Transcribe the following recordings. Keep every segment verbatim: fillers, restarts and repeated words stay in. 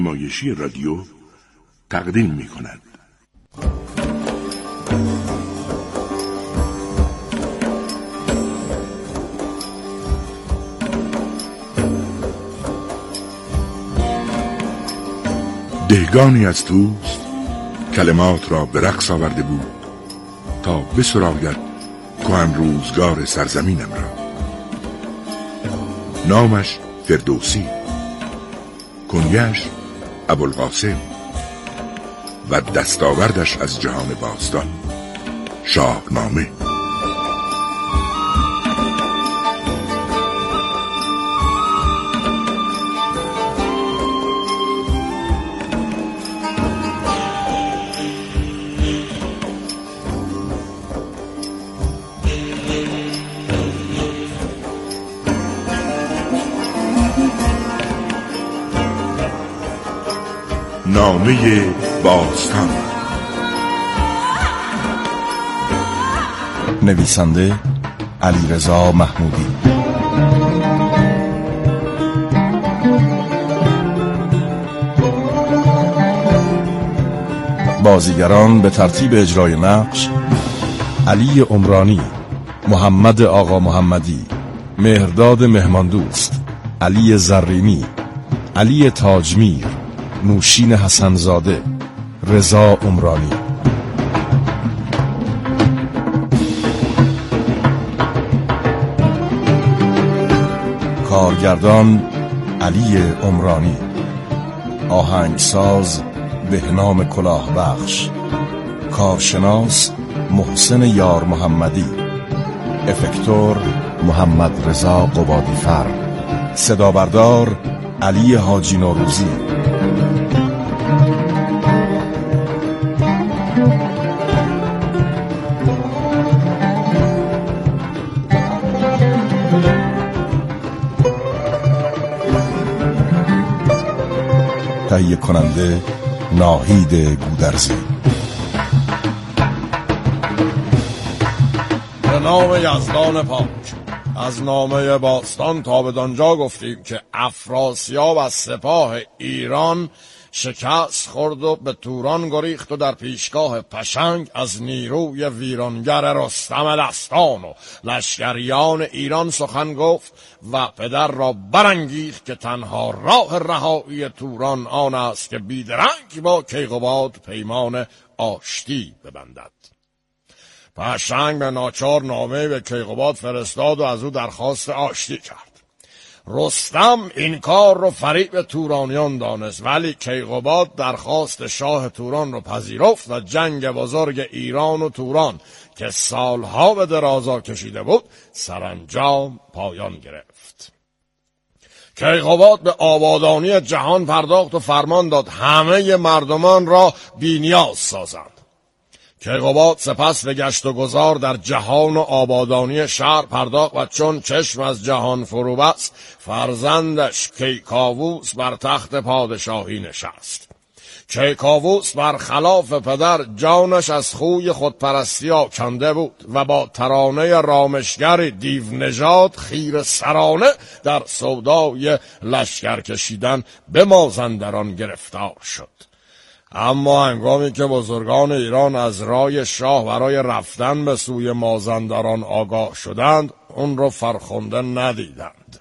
نمایشی رادیو تقدیم می کند. دهگانی از توست کلمات را به رقص آورده بود تا بسراید کهن روزگار سرزمینم را. نامش فردوسی، کنیش ابوالقاسم و دستاوردش از جهان باستان شاهنامه. نامه باستان. نویسنده علیرضا محمودی. بازیگران به ترتیب اجرای نقش: علی عمرانی، محمد آقا محمدی، مهرداد مهماندوست، علی زرینی، علی تاجمیر، نوشین حسنزاده، رضا عمرانی. کارگردان علی عمرانی. آهنگساز بهنام کلاهبخش. کارشناس محسن یار محمدی. افکتور محمد رضا قبادیفر. صدابردار علی حاجی نوروزی. تهیه کننده ناهید گودرزی. به نام یزدان پاک. از نامه باستان تا به دانجا گفتیم که افراسیاب از سپاه ایران شکست خورد و به توران گریخت و در پیشگاه پشنگ از نیروی ویرانگر رستم دستان و لشکریان ایران سخن گفت و پدر را برانگیخت که تنها راه رهایی توران آن است که بیدرنگ با کیقباد پیمان آشتی ببندد. پشنگ به ناچار نامه به کیقباد فرستاد و از او درخواست آشتی کرد. رستم این کار رو فریب تورانیان دانست، ولی کیقباد درخواست شاه توران رو پذیرفت و جنگ بزرگ ایران و توران که سالها به درازا کشیده بود سرانجام پایان گرفت. کیقباد به آبادانی جهان پرداخت و فرمان داد همه مردمان را بی‌نیاز سازند. کیقباد سپس به گشت و گذار در جهان و آبادانی شهر پرداخت و چون چشم از جهان فرو بست فرزندش کیکاووس بر تخت پادشاهی نشست. کیکاووس برخلاف پدر جانش از خوی خودپرستی آکنده بود و با ترانه رامشگر دیو نژاد خیره سرانه در سودای لشکر کشیدن به مازندران گرفتار شد. اما هنگامی که بزرگان ایران از رای شاه برای رفتن به سوی مازندران آگاه شدند اون رو فرخنده ندیدند.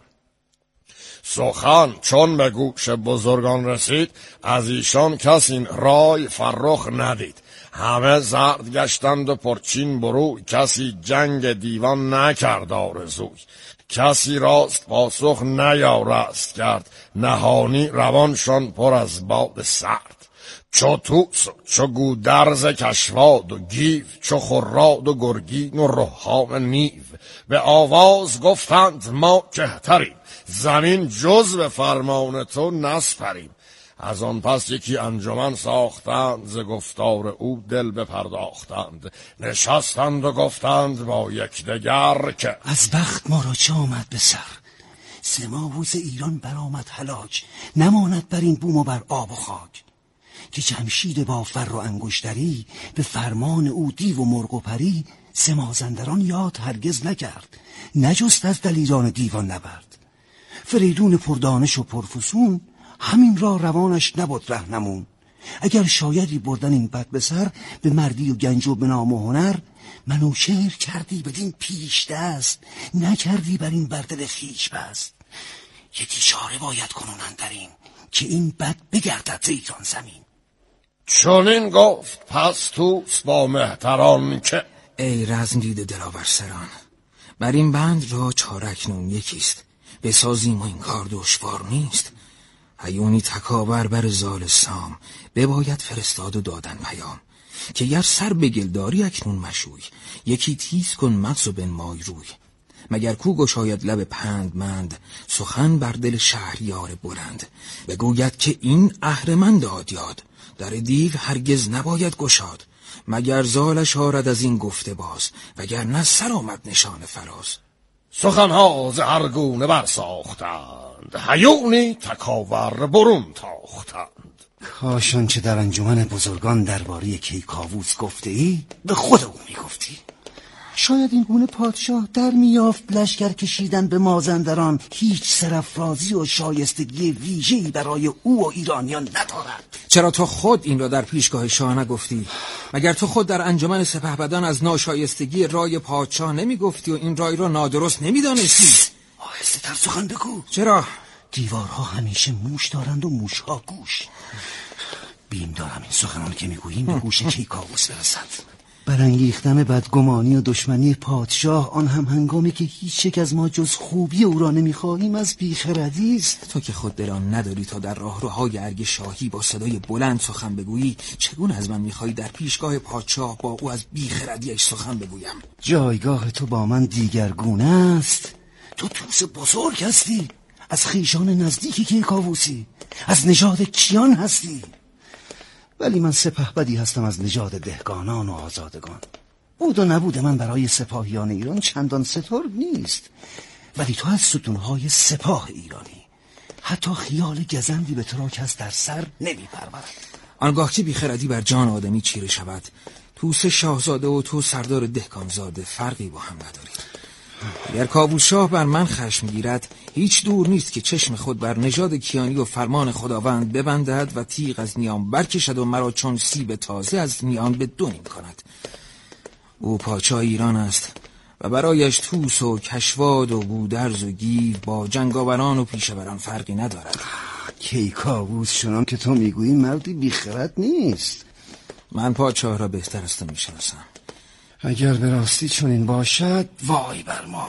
سخن چون به گوش بزرگان رسید از ایشان کس این رای فرخ ندید. همه زرد گشتند و پرچین بروی، کسی جنگ دیوان نکرد آرزوی. کسی راست پاسخ نیارست کرد، نهانی روانشان پر از باد سرد. چو توس و چو گودرز کشواد و گیو، چو خراد و گرگین و رهام نیو. به آواز گفتند ما کهتریم، زمین جز به فرمان تو نسپریم. از آن پس یکی انجمن ساختند، ز گفتار او دل بپرداختند. نشستند و گفتند با یکدیگر که از بخت ما را چه آمد به سر؟ سماووز ایران برآمد هلاک، نماند بر این بوم و بر آب و خاک. که جمشید با فر و انگشتری، به فرمان او دیو و مرغ و پری. سه مازندران یاد هرگز نکرد، نجست از دلیران دیوان نبرد. فریدون پردانش و پرفسون، همین را روانش نبود رهنمون. اگر شایدی بردن این بد به سر، به مردی و گنج و به نام و هنر، منوچهر کردی بدین پیش دست، نکردی بر این بردل خیش بست. یکی چاره باید کنونن در این، که این بد بگردد ز ایران زمین. چنین گفت پس طوس با مهتران که ای رزم دیده دلاور سران، بر این بند را چارکنون یکیست، بسازیم و این کار دشوار نیست. هیونی تکاور بر زال سام، بباید فرستاد و دادن پیام. که گر سر به گلداری اکنون مشوی، یکی تیز کن مغز و بنمای روی. مگر کو گشاید لب پندمند، سخن بر دل شهریار بلند. بگوید که این اهرمن داد یاد، در دیو هرگز نباید گشاد. مگر زالش آرد از این گفته باز، وگر نه سر آمد نشان فراز. سخنها ز هر گونه برساختند، هیونی تکاور برون تاختند. کاشان چه در انجمن بزرگان درباره کیکاووس گفته ای، به خود او میگفتی. شاید این گونه پادشاه در میافت لشکر کشیدن به مازندران هیچ سرافرازی و شایستگی ویژه‌ای برای او و ایرانیان ندارد. چرا تو خود این را در پیشگاه شاه نگفتی؟ مگر تو خود در انجمن سپهبدان از ناشایستگی رای پادشاه نمیگفتی و این رای را نادرست نمیدانستی؟ آهسته تر سخن بگو. چرا؟ دیوارها همیشه موش دارند و موشها گوش. بیم دارم این سخنان که میگوییم به گوش کیکاووس برسد. برانگیختن بدگمانی و دشمنی پادشاه، آن هم هنگامی که هیچ یک از ما جز خوبی او را نمیخواهیم، از بیخردی است. تو که خود دلان نداری تا در راهروهای ارگ شاهی با صدای بلند سخن بگویی، چگونه از من میخوایی در پیشگاه پادشاه با او از بیخردیش سخن بگویم؟ جایگاه تو با من دیگرگونه است. تو طوس بزرگ هستی، از خیشان نزدیکی کیکاووسی، از نژاد کیان هستی. ولی من سپهبدی هستم از نژاد دهقانان و آزادگان. بود و نبود من برای سپاهیان ایران چندان سترگ نیست. ولی تو از ستونهای سپاه ایرانی، حتی خیال گزندی به تو را کس در سر نمی پرورد. آنگاه که بیخردی بر جان آدمی چیره شود، طوس شاهزاده و تو سردار دهقانزاده فرقی با هم ندارید. اگر کاووس شاه بر من خشم گیرد، هیچ دور نیست که چشم خود بر نژاد کیانی و فرمان خداوند ببندد و تیغ از نیام برکشد و مرا چون سیب تازه از میان به دو نیم کند. او پادشاه ایران است و برایش طوس و کشواد و گودرز و گیو با جنگاوران و پیشوران فرقی ندارد. کیکاووس چنان که تو میگویی مردی بیخرد نیست. من پادشاه را بهتر از تو میشناسم. اگر به راستی چنین باشد، وای بر ما.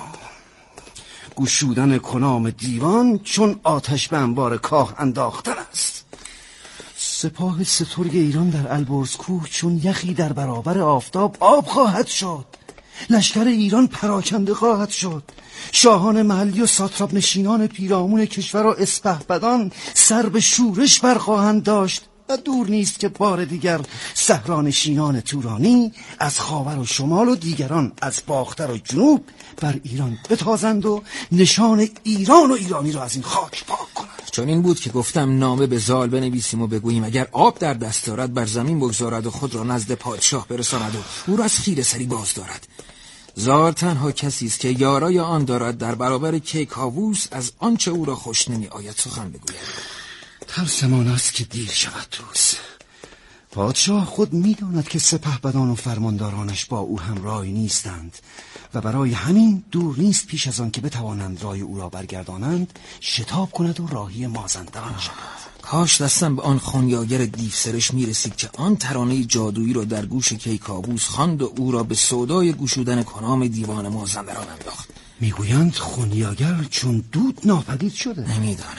گشودن کنام دیوان چون آتش به انبار کاه انداختن است. سپاه سترگ ایران در البرز کوه چون یخی در برابر آفتاب آب خواهد شد. لشکر ایران پراکنده خواهد شد. شاهان محلی و ساتراپ نشینان پیرامون کشور و اسپهبدان سر به شورش برخواهند داشت. و دور نیست که بار دیگر صحرانشینان تورانی از خاور و شمال و دیگران از باختر و جنوب بر ایران بتازند و نشان ایران و ایرانی را از این خاک پاک کنند. چون این بود که گفتم نامه به زال بنویسیم و بگوییم اگر آب در دست دارد بر زمین بگذارد و خود را نزد پادشاه برساند و او را از خیره سری باز دارد. زال تنها کسی است که یارای آن دارد در برابر کیکاووس از آنچه او را خوش نمی آید سخن بگوید. ترسمان است که دیر شود طوس. پادشاه خود میداند که سپهبدان و فرماندارانش با او همراهی نیستند و برای همین دور نیست پیش از آن که بتوانند رای او را برگردانند شتاب کند و راهی مازندران شود. کاش دستم به آن خونیاگر دیوسرش میرسید که آن ترانه جادویی را در گوش کیکاووس خواند و او را به سودای گشودن کنام دیوان مازندران انداخت. میگویند خونیاگر چون دود ناپدید شده. نمیدانم.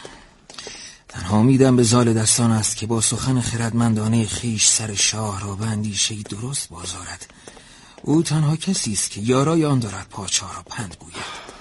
تنها امیدم به زال دستان است که با سخن خردمندانه خیش سر شاه را به اندیشه‌ای درست بازارد. او تنها کسی است که یارای آن دارد پادشاه را پند گوید.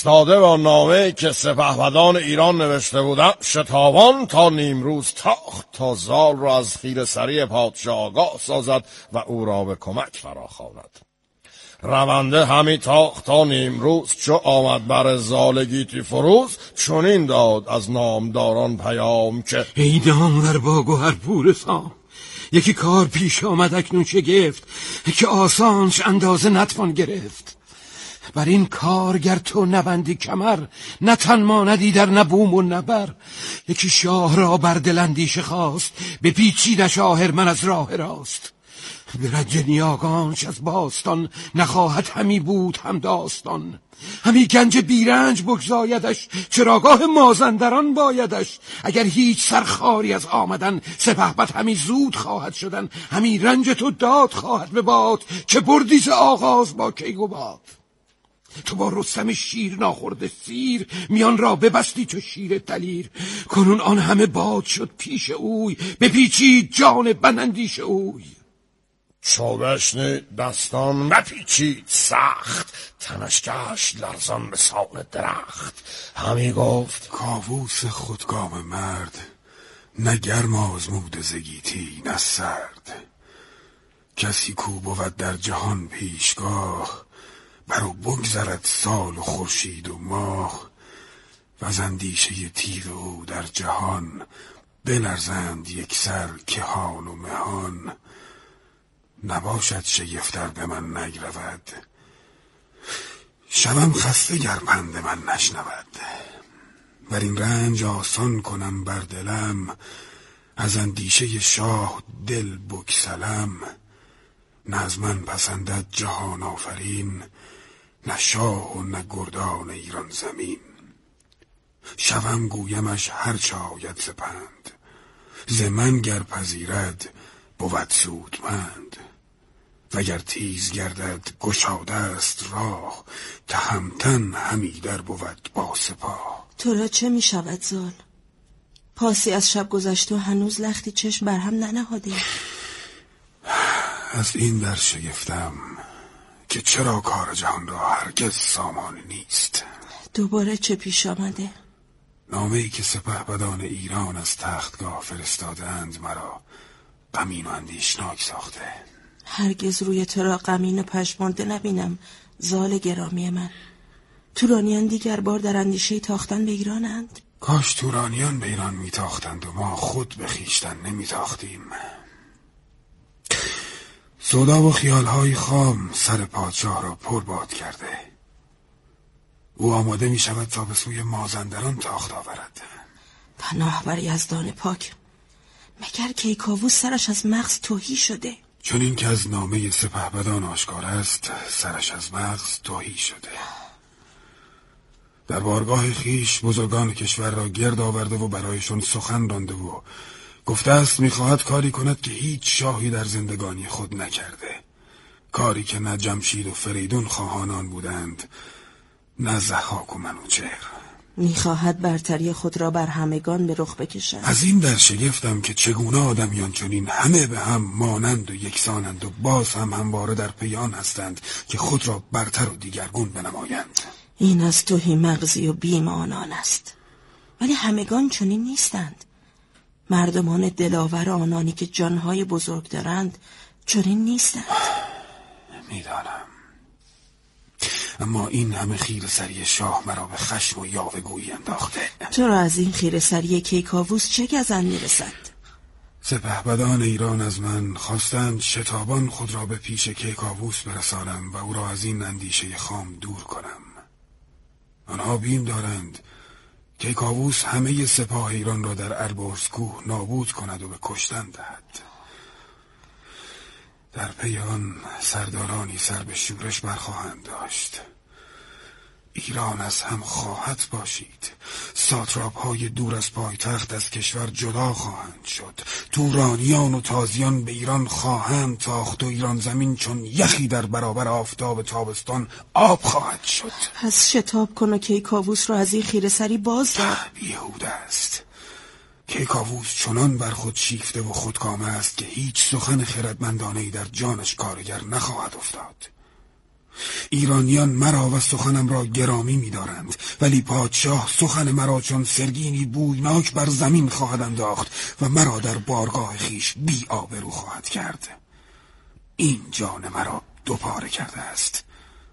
فرستاده با نامه‌ای که سپهبدان ایران نوشته بودند شتابان تا نیمروز تاخت تا زال را از خیره‌سری پادشاه آگاه سازد و او را به کمک فراخواند. رونده همی تاخت تا نیمروز، چو آمد بر زال گیتی فروز، چنین داد از نامداران پیام که ای نامور با گوهر پور سام، یکی کار پیش آمد اکنون شگفت، که آسانش اندازه نتوان گرفت. بر این کار گر تو نبندی کمر، نه تن ماندی در نه بوم و نبر. یکی شاه را بر دل اندیشه خواست، بپیچیدش آهرمن از راه راست. به رنج نیاگانش از باستان، نخواهد همی بود هم داستان. همی گنج بیرنج بگزایدش، چراگاه مازندران بایدش. اگر هیچ سرخاری از آمدن، سپهبد همی زود خواهد شدن. همی رنج تو داد خواهد به باد، که بردی ز آغاز با کیقباد. تو با رستم شیر ناخورده سیر، میان را ببستی چو شیر دلیر. کنون آن همه باد شد پیش اوی، بپیچید جان بنندیش اوی. چو بشنید دستان مپیچید سخت، تنش گشت لرزان به سان درخت. همی گفت کاووس خودکام مرد، نه گرم آزموده ز گیتی نه سرد. کسی کو بود در جهان پیشگاه، برو بگذرد سال و خورشید و ماه. و ز اندیشه تیغ او در جهان، بلرزند یک سر کهان و مهان. نباشد شگفتر به من نگرود، شبم خسته گر پند من نشنود. بر این رنج آسان کنم بر دلم، از اندیشه شاه دل بکسلم. نه از من پسندد جهان آفرین، نه شاه و نه گردان ایران زمین. شوم گویمش هر چه آید ز پند، ز من گر پذیرد بود سودمند. وگر تیز گردد گشاده است راه، تهمتن همی در بود با سپاه. تو را چه می شود زال؟ پاسی از شب گذشته و هنوز لختی چشم بر هم ننهاده. از این در شگفتم که چرا کار جهان را هرگز سامان نیست. دوباره چه پیش آمده؟ نامه‌ای که سپهبدان ایران از تختگاه فرستادند مرا غمین و اندیشناک ساخته. هرگز روی تو را غمین و پشمانده نبینم زال گرامی من. تورانیان دیگر بار در اندیشه تاختن به ایرانند. کاش تورانیان به ایران میتاختند و ما خود به خویشتن نمیتاختیم. سودا و خیالهای خام سر پادشاه را پر باد کرده. او آماده می شود تا به سوی مازندران تاخت آورد. پناه بر یزدان پاک. مگر کیکاووس سرش از مغز تهی شده؟ چون این که از نامه سپهبدان آشکار است، سرش از مغز تهی شده. در بارگاه خیش بزرگان کشور را گرد آورده و برایشان سخن رانده و گفته است میخواهد کاری کند که هیچ شاهی در زندگانی خود نکرده. کاری که نه جمشید و فریدون خواهانان بودند، نه ضحاک و منوچهر. میخواهد برتری خود را بر همگان به رخ بکشد. از این در شگفتم که چگونه آدمیان چنین همه به هم مانند و یکسانند و باز هم همواره در پیان هستند که خود را برتر و دیگرگون بنمایند. این از تهی مغزی و بیم آنان است. ولی همگان چنین نیستند. مردمان دلاور آنانی که جانهای بزرگ دارند چنین نیستند. میدانم، اما این همه خیره سری شاه مرا به خشم و یاوه‌گویی انداخته. تو را از این خیره سری کیکاووس چه گزند میرسد؟ سپهبدان ایران از من خواستند شتابان خود را به پیش کیکاووس برسانم و او را از این اندیشه خام دور کنم. آنها بیم دارند کیکاووس همه سپاه ایران را در البرز کوه نابود کند و به کشتن دهد. در پی آن سردارانی سر به شورش برخواهند داشت. ایران از هم خواهد باشید. ساتراپ های دور از پایتخت از کشور جدا خواهند شد. تورانیان و تازیان به ایران خواهند تاخت و ایران زمین چون یخی در برابر آفتاب تابستان آب خواهد شد. پس شتاب کن و کیکاووس را از این خیره سری باز دار. بیهوده است. کیکاووس چنان بر خود شیفته و خودکامه است که هیچ سخن خردمندانه‌ای در جانش کارگر نخواهد افتاد. ایرانیان مرا و سخنم را گرامی می‌دارند، ولی پادشاه سخن مرا چون سرگینی بویناک بر زمین خواهد انداخت و مرا در بارگاه خیش بی آبرو خواهد کرد. این جان مرا دوپاره کرده است.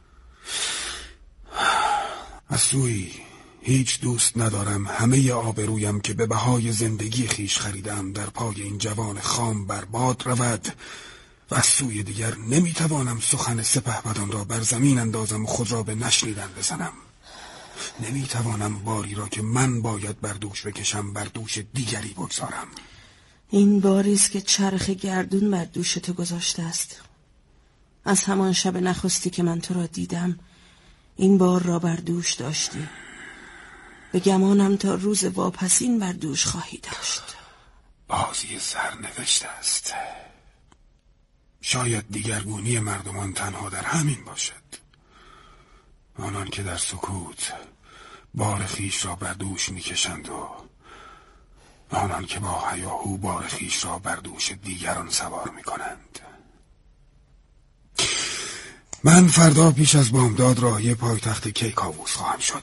از سوی هیچ دوست ندارم همه آبرویم که به بهای زندگی خیش خریدم در پای این جوان خام برباد رود، و از سوی دیگر نمیتوانم سخن سپهبدان را بر زمین اندازم و خود را به نشنیدن بزنم. نمیتوانم باری را که من باید بر دوش بکشم بر دوش دیگری بگذارم. این باری است که چرخ گردون بر دوش تو گذاشته است. از همان شب نخستی که من تو را دیدم این بار را بر دوش داشتی. به گمانم تا روز واپسین بر دوش خواهی داشت. بازی سرنوشت است. شاید دیگرگونی مردمان تنها در همین باشد. آنان که در سکوت بار خیش را بر دوش میکشند و آنان که با هیاهو بار خیش را بر دوش دیگران سوار میکنند. من فردا پیش از بامداد راهی پایتخت کیکاووس خواهم شد.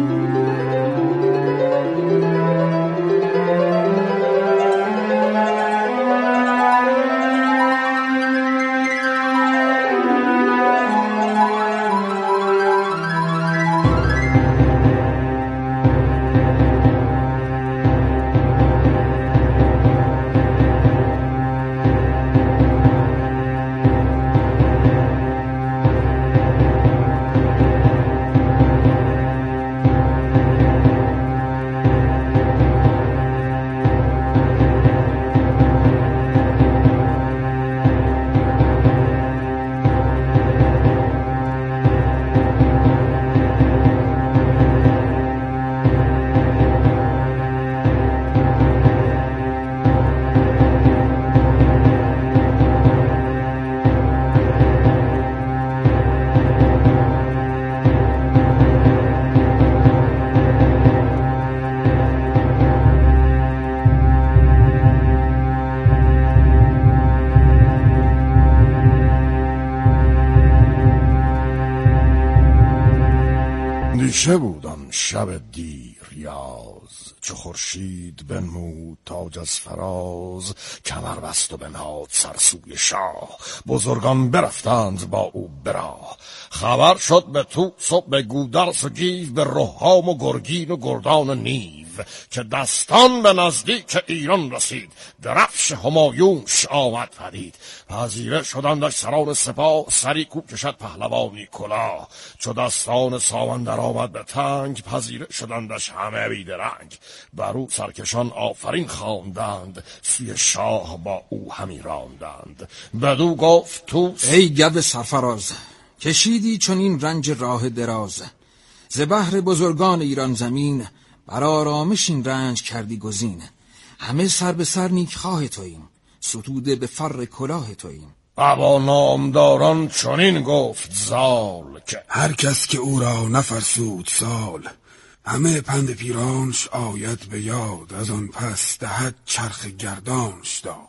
چه بود آن شب دیر یاز، چو خورشید بنمود تاج از فراز، کمر بست و بنهاد سر سوی شاه، بزرگان برفتند با او براه. خبر شد به طوس و به گودرز و گیو، به رهام و گرگین و گردان و نیو، که دستان به نزدیک ایران رسید، درفش همایونش آمد پدید. پذیره شدندش سران سپاه، سری کو کشد پهلوانی کلاه. چو دستان ساون در آمد به تنگ، پذیره شدندش همه بیدرنگ. بر او سرکشان آفرین خواندند، سوی شاه با او همی راندند. بدو گفت طوس ای گو سرفراز، کشیدی چون این رنج راه دراز. ز بهر بزرگان ایران زمین، بر آرامش این رنج کردی گزین. همه سر به سر نیک خواه توییم، ستوده به فر کلاه توییم. ابا نامداران چنین گفت زال، که هر کس که او را نفرسود سال، همه پند پیرانش آید به یاد. از آن پس دهد چرخ گردانش داد.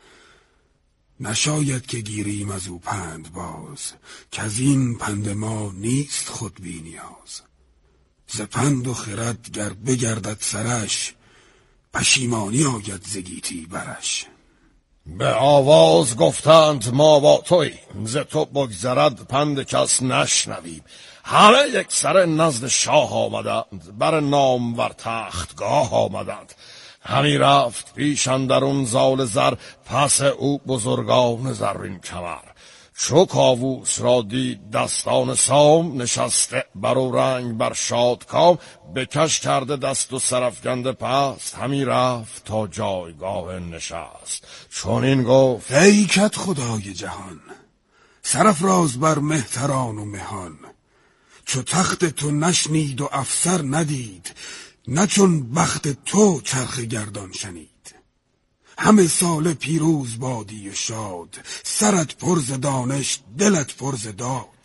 نشاید که گیریم از او پند باز، که از این پند ما نیست خود بی نیاز. ز پند و خرد گر بگردد سرش، پشیمانی آید ز گیتی برش. به آواز گفتند ما با توییم، ز تو بگذرد پند کس نشنویم. همه یک سر نزد شاه آمدند، بر نامور تختگاه آمدند. همی رفت پیش اندرون زال زر، پس او بزرگان زرین کمر. چو کاووس را دید دستان سام، نشسته بر و رنگ بر شادکام. بکش کرده دست و سرافکنده پست، همی رفت تا جایگاه نشست. چون این گفت ای کت خدای جهان، سرافراز بر مهتران و مهان. چو تخت تو نشنید و افسر ندید، نه چون بخت تو چرخ گردان شنید. همه سال پیروز بادی و شاد، سرت پر ز دانش دلت پر ز داد.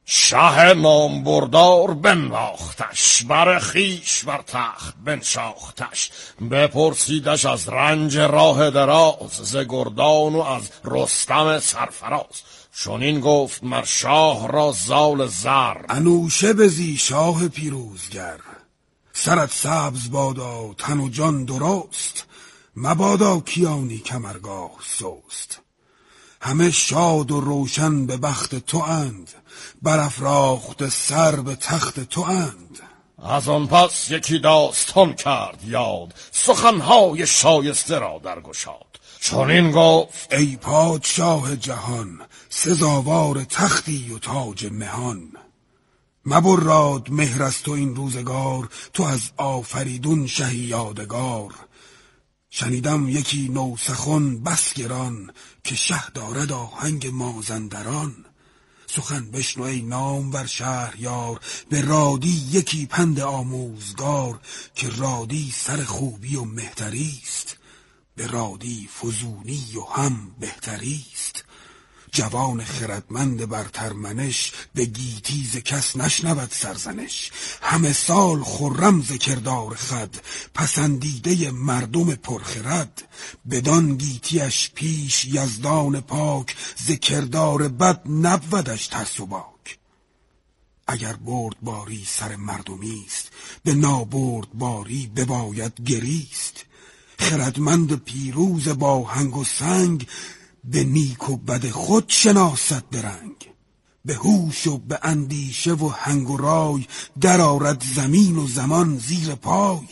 شه نامبردار بنواختش، بر خویش بر تخت بنشاختش. بپرسیدش از رنج راه دراز، ز گردان و از رستم سرفراز. چنین گفت مر شاه را زال زر، انوشه بزی شاه پیروزگر. سرت سبز بادا تن و جان درست، مبادا کیانی کمرگاه سست. همه شاد و روشن به بخت تو اند، برافراخت سر به تخت تو اند. از آن پس یکی داستان کرد یاد، سخنهای شایسته را در گشاد. چنین گفت ای پادشاه جهان، سزاوار تختی و تاج مهان. مبراد مهر از تو این روزگار، تو از آفریدون شهی یادگار. شنیدم یکی نو سخن بس گران، که شه دارد آهنگ مازندران. سخن بشنو ای نامور شهریار، به رادی یکی پند آموزگار. که رادی سر خوبی و مهتری است، به رادی فزونی و هم بهتری است. جوان خردمند برترمنش، به گیتی ز کس نشنود سرزنش. همه سال خرم ز کردار خود، پسندیده مردم پرخرد. بدان گیتیش پیش یزدان پاک، ز کردار بد نبودش ترس و باک. اگر بردباری سر مردمی است، به نابردباری بباید گریست. خردمند پیروز با هنگ و سنگ، به نیک و بد خود شناسد درنگ. به هوش و به اندیشه و هنگ و رای، در آرد زمین و زمان زیر پای.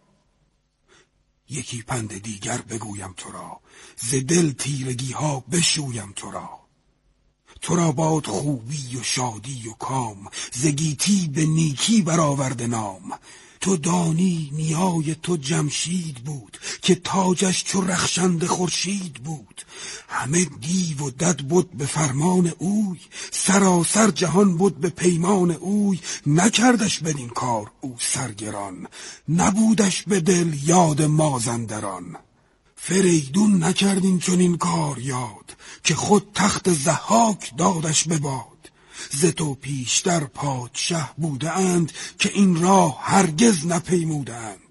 یکی پند دیگر بگویم تو را، ز دل تیرگی ها بشویم تو را. تو را باد خوبی و شادی و کام، ز گیتی به نیکی برآورده نام. تو دانی نیای تو جمشید بود، که تاجش چو رخشنده خورشید بود. همه دیو و دد بود به فرمان اوی، سراسر جهان بود به پیمان اوی. نکردش بدین کار او سرگران، نبودش به دل یاد مازندران. فریدون نکردین چون این کار یاد، که خود تخت ضحاک دادش به باد. ز تو پیشتر پادشه بوده اند، که این راه هرگز نپیموده اند.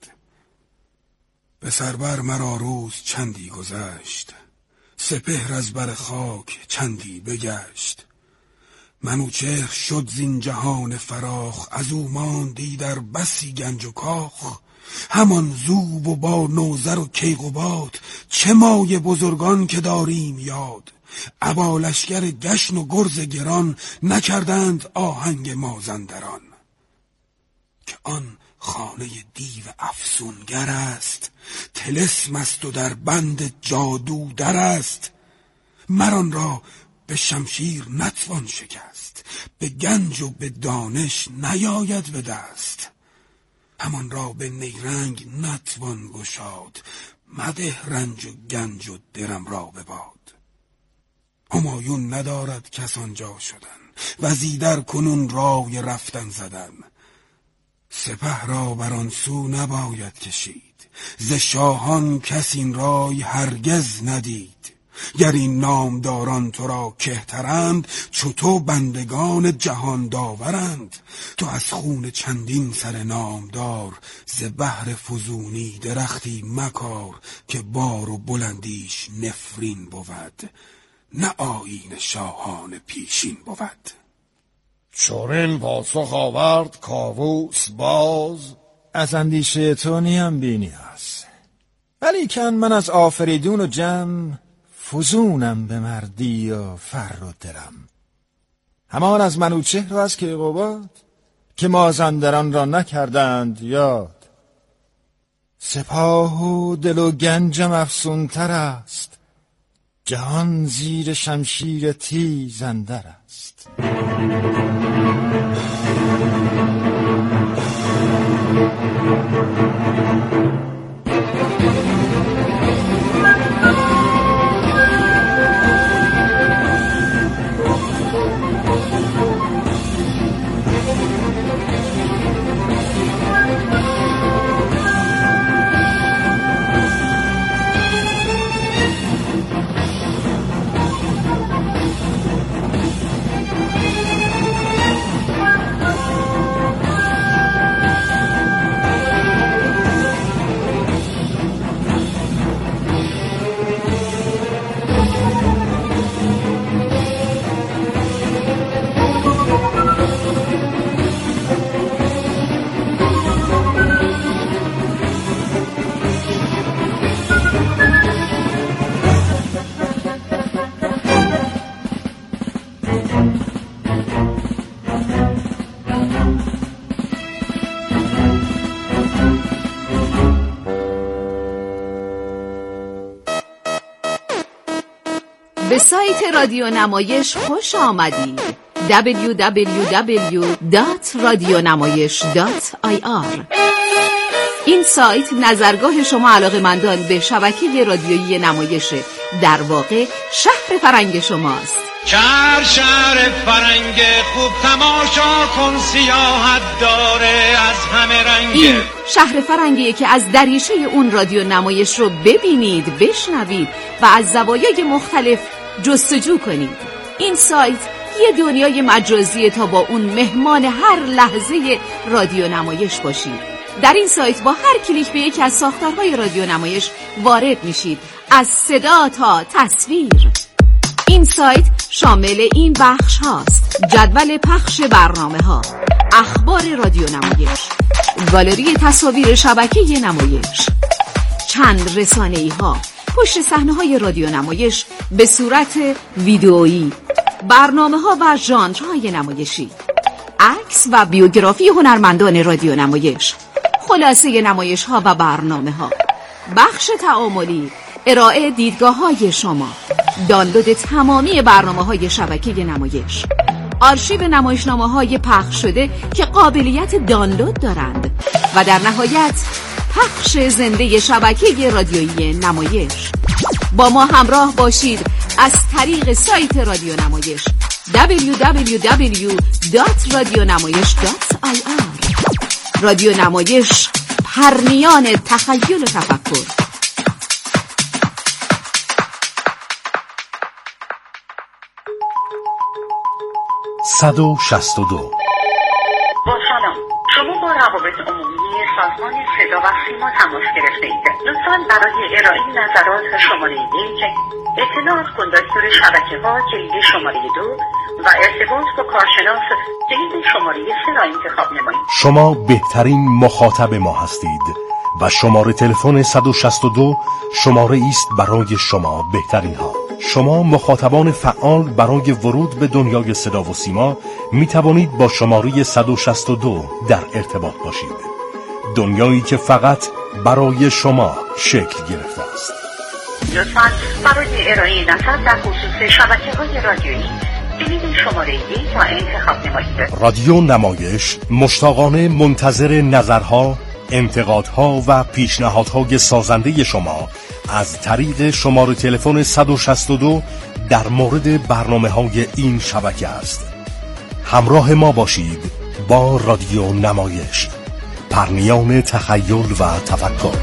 به سربر مرا روز چندی گذشت، سپهر از بر خاک چندی بگشت. منوچهر شد زین جهان فراخ، از او ماندی در بسی گنج و کاخ. همان زوب و با نوذر و کیقباد، چه مایه بزرگان که داریم یاد. ابا لشکر گشن و گرز گران، نکردند آهنگ مازندران. که آن خانه دیو افسونگر است، طلسم است و در بند جادو در است. مران را به شمشیر نتوان شکست، به گنج و به دانش نیاید به دست. همان را به نیرنگ نتوان گشاد، مده رنج و گنج و درم را به باد. همایون ندارد کس آنجا شدن، و زیدر کنون رای رفتن زدن. سپه را بر آن سو نباید کشید، ز شاهان کس این رای هرگز ندید. گر این نامداران تو را کهترند، چو تو بندگان جهان داورند. تو از خون چندین سر نامدار، ز بهر فزونی درختی مکار. که بار و بلندیش نفرین بود، نه آیین شاهان پیشین بود. چنین پاسخ آورد کاووس باز، از اندیشه تو نیم بینی است. ولیکن من از آفریدون و جم، فزونم به مردی و فر و درم. همان از منوچهر و از کیقباد، که مازندران را نکردند یاد. سپاه و دل و گنجم افسونتر است، جهان زیر شمشیر تیز اندر است. به سایت رادیو نمایش خوش آمدید. دبلیو دبلیو دبلیو دات رادیونمایش دات آی آر. این سایت نظرگاه شما علاقه‌مندان به شبکه رادیویی نمایش، در واقع شهر فرنگ شماست. شهر شهر فرنگ خوب تماشا کن، سیاحت داره از همه رنگ. این شهر فرنگیه که از دریچه اون رادیو نمایش رو ببینید، بشنوید و از زوایای مختلف جستجو کنید. این سایت یه دنیای مجازیه تا با اون مهمان هر لحظه رادیو نمایش باشید. در این سایت با هر کلیک به یکی از ساختارهای رادیو نمایش وارد میشید، از صدا تا تصویر. این سایت شامل این بخش هاست: جدول پخش برنامه ها، اخبار رادیو نمایش، گالری تصاویر شبکه نمایش، چند رسانه‌ای ها، پشت صحنه های رادیو نمایش به صورت ویدئویی، برنامه ها و ژانرهای نمایشی، عکس و بیوگرافی هنرمندان رادیو نمایش، خلاصه نمایش ها و برنامه ها، بخش تعاملی، ارائه دیدگاه های شما، دانلود تمامی برنامه های شبکه نمایش، آرشیو نمایشنامه های پخش شده که قابلیت دانلود دارند و در نهایت پخش زنده شبکه رادیویی نمایش. با ما همراه باشید از طریق سایت رادیو نمایش دبلیو دبلیو دبلیو دات رادیونمایش دات آی آر. رادیو نمایش، پرنیان تخیل و تفکر. صد و شصت و دو. با سلام، شما با روابط عمومی سازمان صدا و سیما تماس گرفته اید. لطفاً برای ارائه نظرات شماره یک، اطلاعات کندکتور شبکه ها کلید شماره دو و ارتباط با کارشناس کلید شماره سه را انتخاب نمایید. شما بهترین مخاطب ما هستید و شماره تلفن صد و شصت و دو شماره است برای شما بهترین ها. شما مخاطبان فعال برای ورود به دنیای صدا و سیما می توانید با شماره صد و شصت و دو در ارتباط باشید. دنیایی که فقط برای شما شکل گرفته است. لطفاً برای ارائه نظر در خصوص شبکه‌های رادیویی کلید شماره یک را انتخاب نمایید. رادیو نمایش مشتاقانه منتظر نظرها، انتقادها و پیشنهادهای سازنده شما از طریق شماره تلفن صد و شصت و دو در مورد برنامه‌های این شبکه است. همراه ما باشید با رادیو نمایش، پرنیان تخیل و تفکر.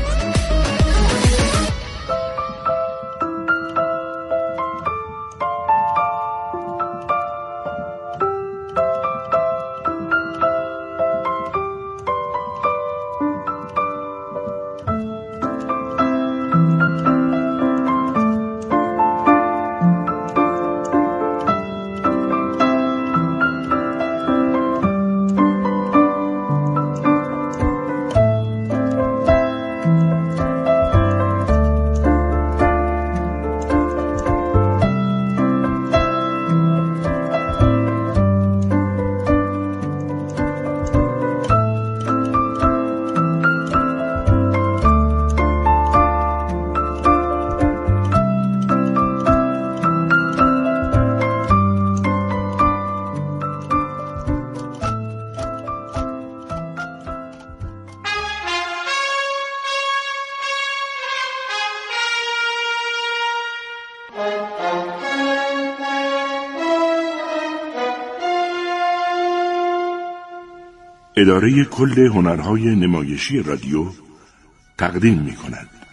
اداره کل هنرهای نمایشی رادیو تقدیم می کند.